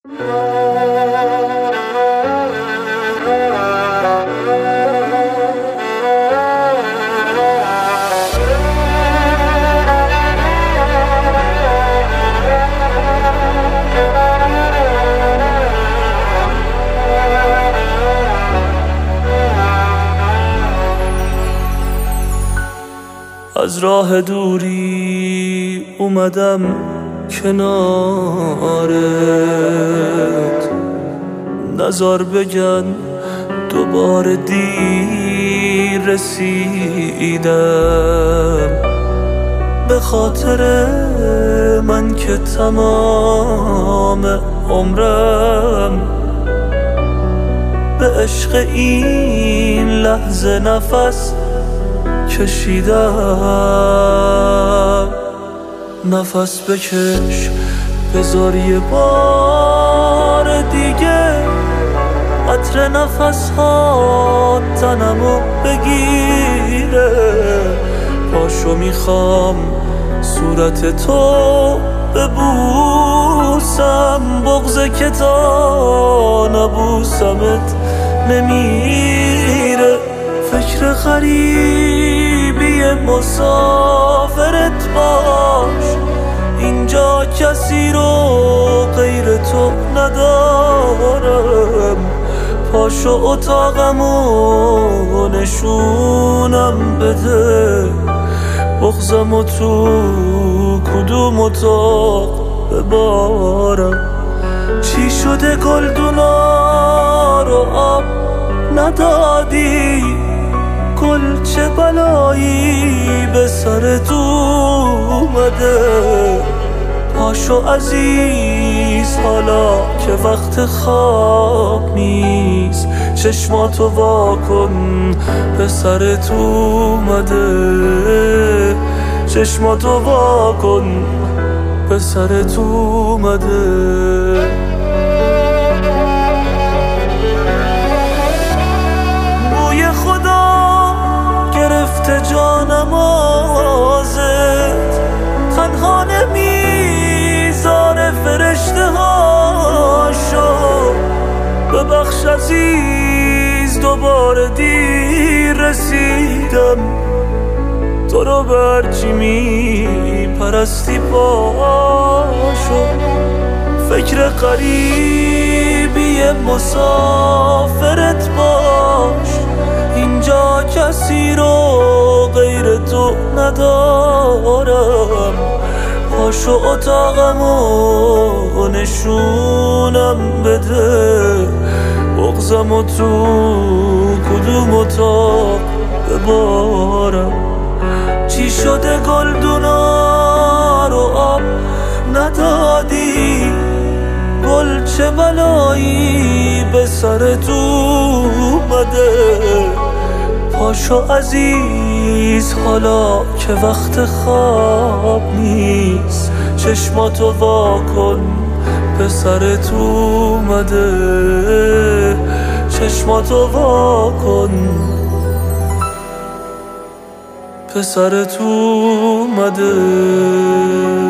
از راه دوری اومدم کنارت، نزار بگن دوباره دیر رسیدم. به خاطر من که تمام عمرم به عشق این لحظه نفس کشیدم. نفس بکش بذار یه بار دیگه عطر نفس ها تنمو بگیره. پاشو میخوام صورت تو ببوسم، بغض که تا نبوسمت نمیره. فکر غریبی مسافرت باش، اینجا کسی رو غیر تو ندارم. پاشو اتاقمو نشونم بده، بغضمو تو کدوم اتاق ببارم. چی شده گلدونا رو آب ندادی؟ گل چه بلایی به سرت اومده؟ پاشو عزیز حالا که وقت خواب نیست، چشماتو واکن به سرت اومده. چشماتو واکن به سرت اومده. جانم آزد تنها نمیذاره فرشته هاشو. ببخش عزیز دوباره دیر رسیدم، تو رو برچی میپرستی پاشو. فکر غریبی مسافرت باش، اینجا کسی رو غیر تو ندارم. پاشو اتاقمو نشونم بده، بغضمو تو کدوم اتاق ببارم. چی شده گلدونا رو آب ندادی؟ گل چه بلایی به سرت اومده؟ پاشو عزیز حالا که وقت خواب نیست، چشماتو واکن به سرت اومده. چشماتو واکن به سرت اومده.